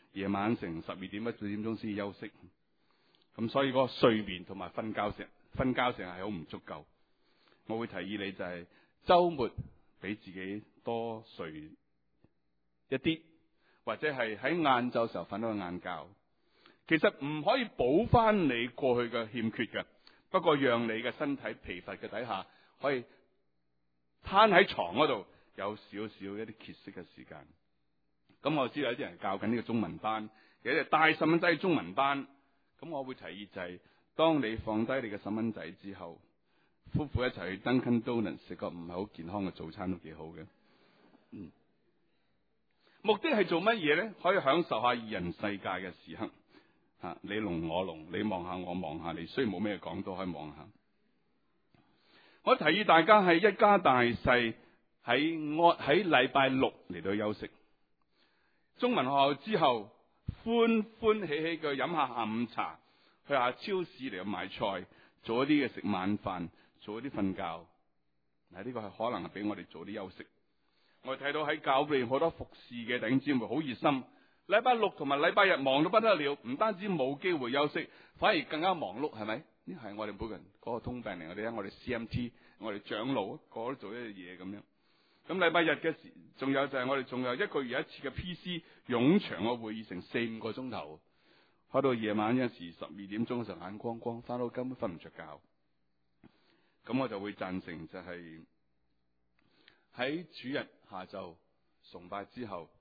夜晚成十二點一四點鐘先休息。咁所以嗰個睡眠同埋瞓覺成瞓覺成係好唔足夠。我會提議你就係周末俾自己多睡一啲，或者係喺晏晝時候瞓到個晏覺。其實唔可以補翻你過去嘅欠缺嘅，不過讓你嘅身體疲乏嘅底下，可以攤喺床嗰度有少少一啲歇息嘅時間。咁我知道有啲人教緊呢個中文班，有啲帶細蚊仔中文班。咁我會提議就係、是，當你放低你嘅細蚊仔之後，夫婦一齊去 Dunkin' Donuts 食個唔係好健康嘅早餐都幾好嘅。嗯，目的係做乜嘢咧？可以享受下二人世界嘅時刻。吓，你龍我龍，你望下我望下你，雖然冇咩講都可以望下。我提議大家係一家大細喺我喺禮拜六嚟到休息。中文學校之後，歡歡喜喜嘅飲下下午茶，去下超市嚟到買菜，做一啲嘅食晚飯，做一啲瞓覺。嗱，呢個係可能係俾我哋做啲休息。我哋睇到喺教會好多服侍嘅弟兄姊妹好熱心。禮拜六同埋禮拜日忙到不得了，唔單止冇機會休息，反而更加忙碌，係咪？呢係我哋每個人嗰個通病嚟。我哋睇我哋 C M T， 我哋長老個個都做一樣嘢咁樣。咁禮拜日嘅時，仲有就係我哋仲有一個月一次嘅 P C 冗長嘅會議，成四五個鐘頭，開到夜晚有時十二點鐘嘅時候眼光光，翻到根本瞓唔着覺。咁我就會贊成就係喺主日下晝崇拜之後，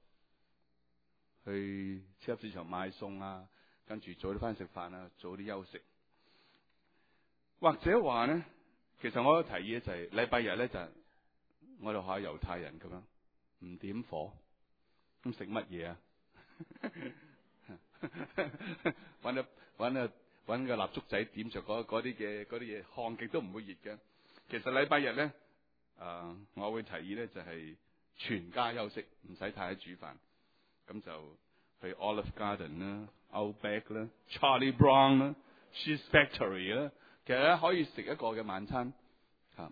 去超級市場買餸啊，跟住早啲翻食飯啊，早啲休息。或者話咧，其實我有提議咧就係禮拜日咧就係我哋學下猶太人咁樣，唔點火，咁食乜嘢啊？搵個搵個搵個蠟燭仔點着嗰啲嘅嗰啲嘢，烘極都唔會熱嘅。其實禮拜日咧，誒、呃，我會提議咧就係全家休息，唔使太喺煮飯。咁就去 Olive Garden 啦、Outback 啦、Charlie Brown 啦、Cheese Factory 啦，其實咧可以食一個嘅晚餐吓。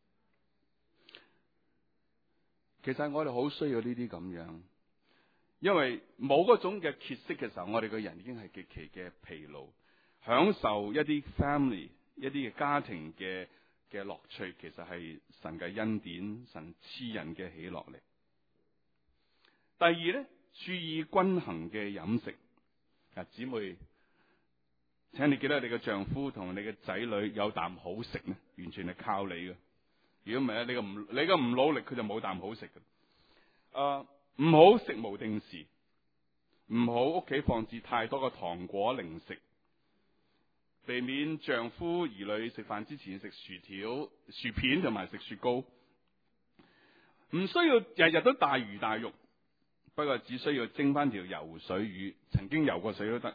其實我哋好需要呢啲咁樣，因為冇嗰種嘅歇息嘅時候，我哋個人已經係極其嘅疲勞，享受一啲 family 一啲嘅家庭嘅嘅樂趣，其實係神嘅恩典，神賜人嘅喜樂嚟。第二咧，注意均衡嘅飲食。啊，姊妹，請你記得你嘅丈夫同你嘅仔女有啖好食咧，完全係靠你嘅。如果唔係咧，你個唔你個唔努力，佢就冇啖好食嘅。誒、呃，唔好食無定時，唔好屋企放置太多嘅糖果零食，避免丈夫兒女食飯之前食薯條、薯片同埋食雪糕。唔需要日日都大魚大肉。不過只需要蒸翻條游水魚，曾經游過水都得。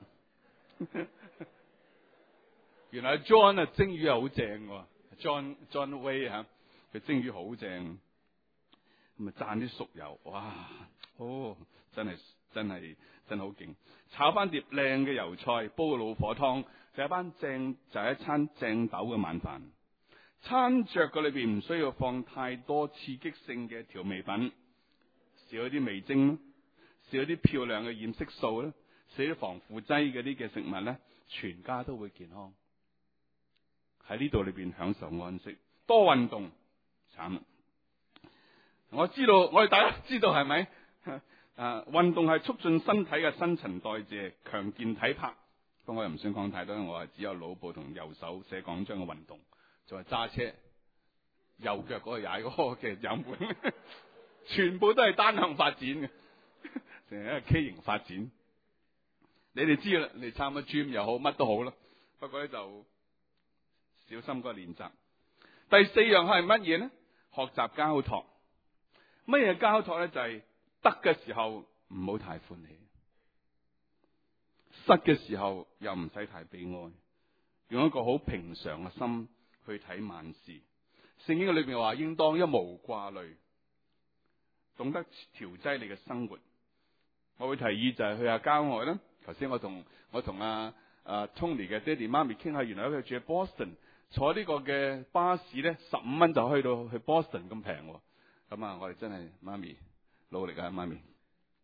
原來 John 啊蒸魚係好正嘅，John John Way 吓，佢蒸魚好正。咁啊蘸啲熟油，哇，哦，真係真係真係好勁。炒翻碟靚嘅油菜，煲個老火湯，就係一班正就係、是、一餐正斗嘅晚飯。餐桌嘅裏邊唔需要放太多刺激性嘅調味品，少一啲味精。少啲漂亮嘅染色素咧，少啲防腐劑嗰啲嘅食物咧，全家都會健康。喺呢度裏邊享受安息，多運動。慘啦！我知道，我哋大家知道係咪？啊，運動係促進身體嘅新陳代謝，強健體魄。不過我又唔想講太多，我係只有腦部同右手寫講章嘅運動，就係揸車，右腳嗰個踩嗰個嘅油門，全部都係單向發展嘅。成一個 K 型發展，你哋知啦，你參加 gym 又好，乜都好啦。不過咧就小心嗰個練習。第四樣係乜嘢咧？學習交託。乜嘢交託咧？就係得嘅時候唔好太歡喜，失嘅時候又唔使太悲哀，用一個好平常嘅心去睇萬事。聖經嘅裏邊話，應當一無掛慮，懂得調劑你嘅生活。我會提議就係去下郊外啦。頭先我同我同阿阿 Tony 嘅爹哋媽咪傾下，原來佢住喺 Boston， 坐呢個嘅巴士咧十五蚊就去到去 Boston 咁平。咁啊，我哋真係媽咪努力啊，媽咪。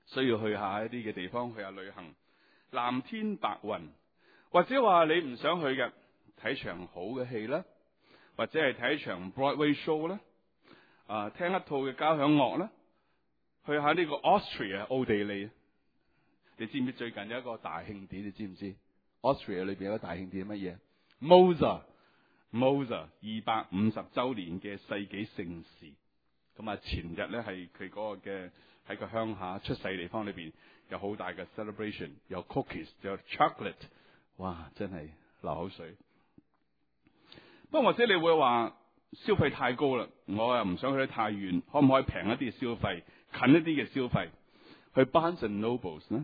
需要去下一啲嘅地方，去下旅行，藍天白雲，或者話你唔想去嘅，睇場好嘅戲啦，或者係睇場 Broadway show 啦，啊，聽一套嘅交響樂啦，去下呢個 Austria 奧地利。你知唔知最近有一個大慶典？你知唔知 Austria 裏邊有一個大慶典係乜嘢？Mozart Mozart 二百五十周年嘅世紀盛事。咁啊，前日咧係佢嗰個嘅喺個鄉下出世地方裏邊有好大嘅 celebration， 有 cookies， 有 chocolate， 哇，真係流口水。不過或者你會話消費太高啦，我又唔想去得太遠，可唔可以平一啲嘅消費，近一啲嘅消費，去 Barnes and Nobles 呢？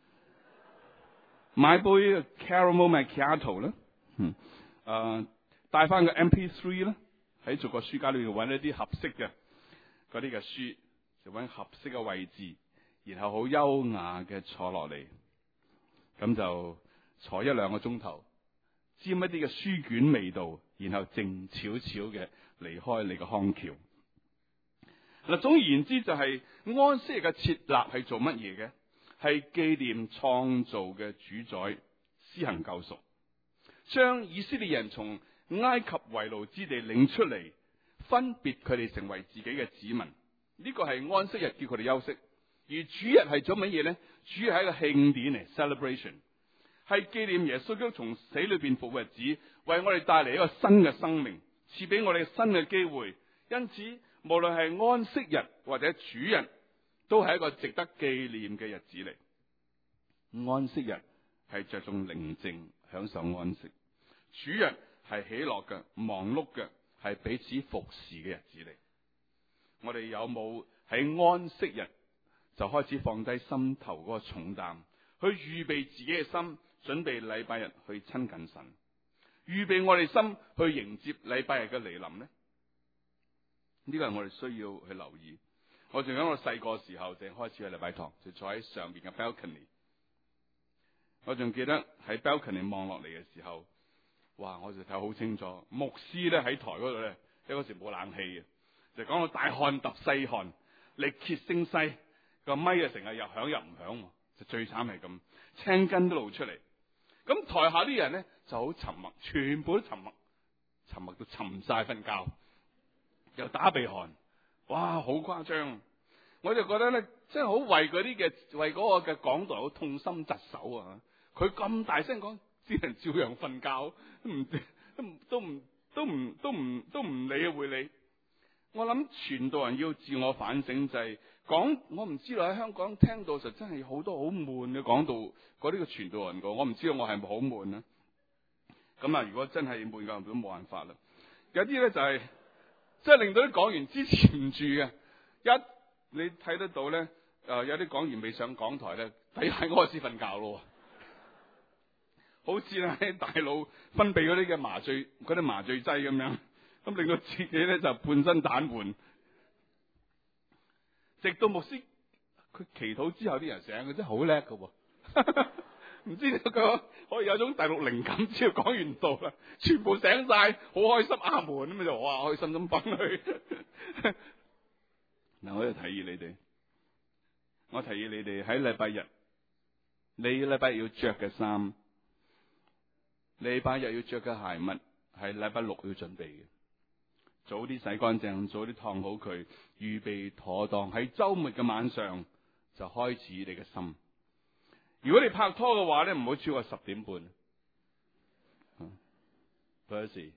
買杯 caramel macchiato 啦，嗯，誒，帶翻個 M P 三 啦，喺逐個書架裏邊揾一啲合適嘅嗰啲嘅書，就揾合適嘅位置，然後好優雅嘅坐落嚟，咁就坐一兩個鐘頭，沾一啲嘅書卷味道，然後靜悄悄嘅離開你個康橋。嗱，總而言之就係、是、安息日嘅設立係做乜嘢嘅？係紀念創造嘅主宰施行救贖，將以色列人從埃及為奴之地領出嚟，分別佢哋成為自己嘅子民。呢個係安息日叫佢哋休息，而主日係做乜嘢呢？主日係一個慶典嚟 ，celebration， 係紀念耶穌基督從死裏邊復活日子，為我哋帶嚟一個新嘅生命，賜俾我哋新嘅機會。因此，無論係安息日或者主日，都係一個值得紀念嘅日子嚟。安息日係着重寧靜，享受安息；主日係喜樂嘅、忙碌嘅，係彼此服侍嘅日子嚟。我哋有冇喺安息日就開始放低心頭嗰個重擔，去預備自己嘅心，準備禮拜日去親近神，預備我哋心去迎接禮拜日嘅來臨呢？呢個係我哋需要去留意。我仲喺我細個時候，淨係開始喺禮拜堂，就坐喺上邊嘅 balcony。我仲記得喺 balcony 望落嚟嘅時候，哇！我就睇好清楚，牧師咧喺台嗰度咧，因為嗰時冇冷氣嘅，就講到大汗揼細汗，力竭聲嘶，個咪啊成日又響又唔響，就最慘係咁，青筋都露出嚟。咁台下啲人咧就好沉默，全部都沉默，沉默到沉晒瞓覺，又打鼻鼾。哇，好誇張！我就覺得咧，真係好為嗰啲嘅，為嗰個嘅講道好痛心疾首啊！佢咁大聲講，啲人照樣瞓覺，都唔都唔都唔都唔都唔理啊會理。我諗傳道人要自我反省，就係、是、講我唔知道喺香港聽到實真係好多好悶嘅講道，嗰啲嘅傳道人講，我唔知道我係咪好悶啊？咁啊，如果真係悶嘅，都冇辦法啦。有啲咧就係、是。即係令到啲講員支持唔住嘅，一你睇得到咧，誒、呃、有啲講員未上講台咧，睇下開始瞓覺咯，好似咧喺大腦分泌嗰啲嘅麻醉嗰啲麻醉劑咁樣，咁令到自己咧就半身癱瘓，直到牧師佢祈禱之後，啲人醒，佢真係好叻噶。唔知點解可以有種第六靈感，只要講完道啦，全部醒晒，好開心，阿門咁就哇開心咁瞓去。嗱，我就提議你哋，我提議你哋喺禮拜日，你禮拜日要着嘅衫，禮拜日要着嘅鞋襪，係禮拜六要準備嘅。早啲洗乾淨，早啲燙好佢，預備妥當，喺周末嘅晚上就開始你嘅心。如果你拍拖嘅話咧，唔好超過十點半。Percy，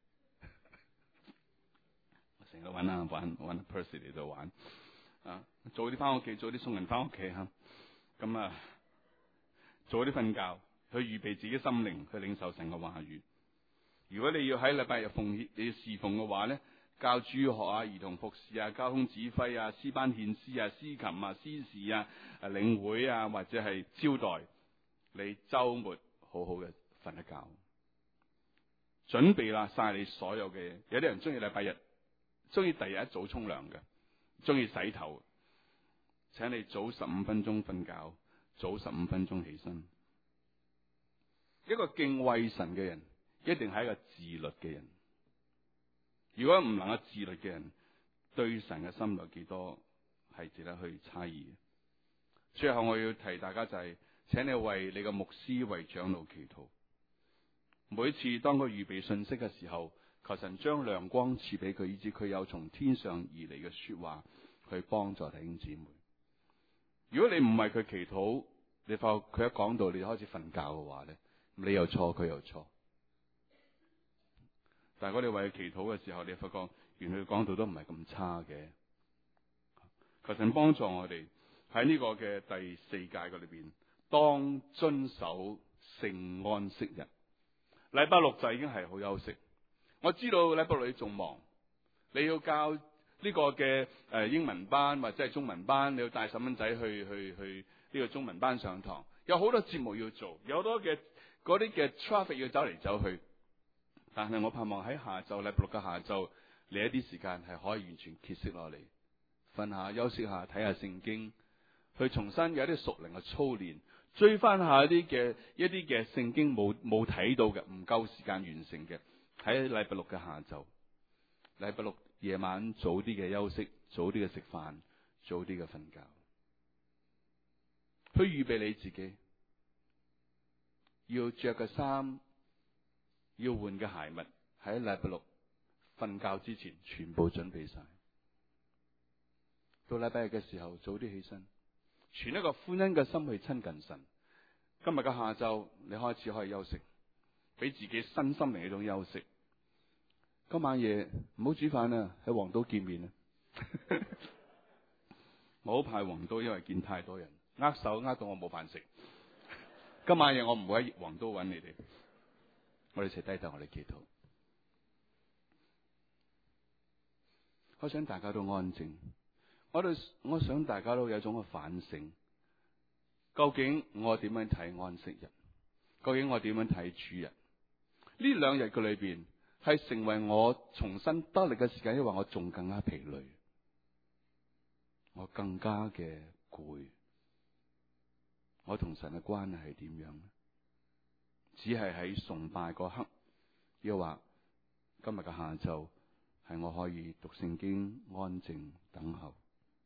我成日揾啊揾揾 Percy 嚟到玩啊，早啲翻屋企，早啲送人翻屋企吓。咁啊，早啲瞓覺，去預備自己心靈去領受神嘅話語。如果你要喺禮拜日奉獻，你要侍奉嘅話咧，教主學啊、兒童服侍啊、交通指揮啊、詩班獻詩啊、司琴啊、司事啊、啊領會啊，或者係招待，你周末好好嘅瞓一覺，準備啦晒你所有嘅嘢。有啲人中意禮拜日，中意第日一早沖涼嘅，中意洗頭，請你早十五分鐘瞓覺，早十五分鐘起身。一個敬畏神嘅人，一定係一個自律嘅人。如果唔能夠自律嘅人，對神嘅心有幾多係值得去猜疑嘅。 最後我要提大家就係、是，請你為你嘅牧師、為長老祈禱。每一次當佢預備信息嘅時候，求神將亮光賜俾佢，以致佢有從天上而嚟嘅說話去幫助弟兄姊妹。如果你唔係佢祈禱，你發覺佢一講到你開始瞓覺嘅話咧，你又錯，佢又錯。但係我哋為佢祈禱嘅時候，你發覺原來佢講到都唔係咁差嘅。求神幫助我哋喺呢個嘅第四誡嘅裏邊，當遵守聖安息日。禮拜六就已經係好休息。我知道禮拜六你仲忙，你要教呢個嘅誒英文班或者係中文班，你要帶細蚊仔去去去呢個中文班上堂，有好多節目要做，有好多嘅嗰啲嘅 traffic 要走嚟走去。但係我盼望喺下晝禮拜六嘅下晝，你一啲時間係可以完全歇息落嚟，瞓下休息下，睇下聖經，去重新有啲屬靈嘅操練，追翻下一啲嘅一啲嘅聖經冇冇睇到嘅，唔夠時間完成嘅，喺禮拜六嘅下晝，禮拜六夜晚早啲嘅休息，早啲嘅食飯，早啲嘅瞓覺，去預備你自己要着嘅衫，要換嘅鞋襪，喺禮拜六瞓覺之前全部準備晒。到禮拜日嘅時候早啲起身，存一個歡欣嘅心去親近神。今日嘅下晝你開始可以休息，俾自己身心靈一種休息。今晚夜唔好煮飯啊，喺黃都見面啊！我好怕黃都，因為見太多人，握手握到我冇飯食。今晚夜我唔會喺黃都揾你哋，我哋一齊低頭，我哋祈禱。我想大家都安靜。我哋我想大家都有一種嘅反省，究竟我點樣睇安息日？究竟我點樣睇主日？呢兩日嘅裏邊係成為我重新得力嘅時間，抑或我仲更加疲累，我更加嘅攰，我同神嘅關係係點樣呢？只係喺崇拜嗰刻，抑或今日嘅下晝係我可以讀聖經、安靜等候。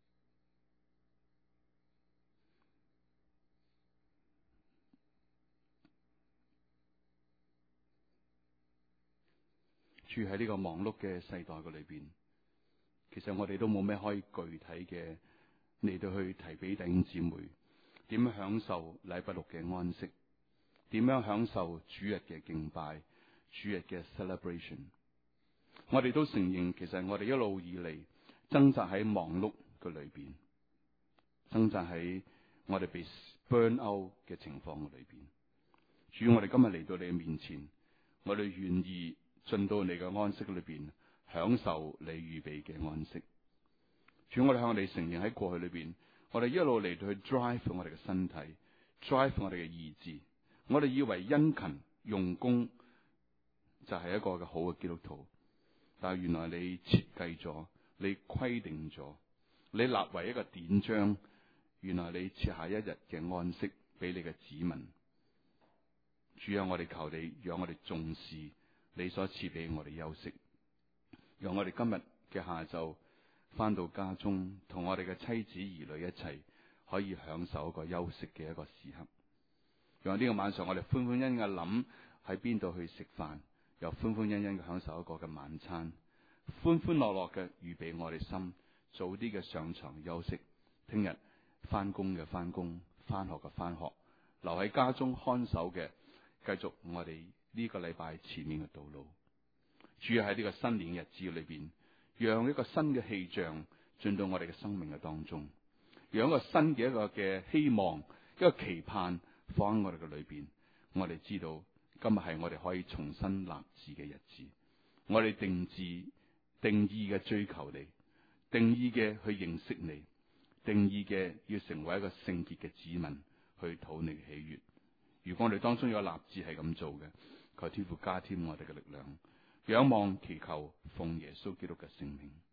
住喺呢個忙碌嘅世代嘅裏邊，其實我哋都冇咩可以具體嘅嚟到去提俾弟兄姊妹，點樣享受禮拜六嘅安息，點樣享受主日嘅敬拜，主日嘅 celebration。我哋都承認，其實我哋一路以嚟掙扎喺忙碌嘅裏邊，掙扎喺我哋被 burn out 嘅情況嘅裏邊。主，我哋今日嚟到你嘅面前，我哋願意進到你嘅安息裏邊，享受你預備嘅安息。主，我哋向你承認喺過去裏邊，我哋一路嚟到去 drive 我哋嘅身體 ，drive 我哋嘅意志。我哋以為殷勤用功就係一個嘅好嘅基督徒，但係原來你設計咗，你規定咗，你立為一個典章。原來你設下一日嘅安息俾你嘅子民。主啊，我哋求你，讓我哋重視你所賜俾我哋休息，讓我哋今日嘅下晝翻到家中，同我哋嘅妻子兒女一齊可以享受一個休息嘅一個時刻。讓呢個晚上我哋歡歡欣欣嘅諗喺邊度去食飯，又歡歡欣欣嘅享受一個嘅晚餐，歡歡樂樂嘅預備我哋心，早啲嘅上床休息。聽日翻工嘅翻工，翻學嘅翻學，留喺家中看守嘅繼續我哋呢個禮拜前面嘅道路。主要喺呢個新年日子裏邊，讓一個新嘅氣象進到我哋嘅生命嘅當中，讓一個新嘅一個嘅希望，一個期盼放喺我哋嘅裏邊。我哋知道今日係我哋可以重新立志嘅日子，我哋定志定義嘅追求你，定義嘅去認識你，定義嘅要成為一個聖潔嘅子民，去討你嘅喜悅。如果我哋當中有立志係咁做嘅，求天父加添我哋嘅力量，仰望祈求奉耶穌基督嘅聖名。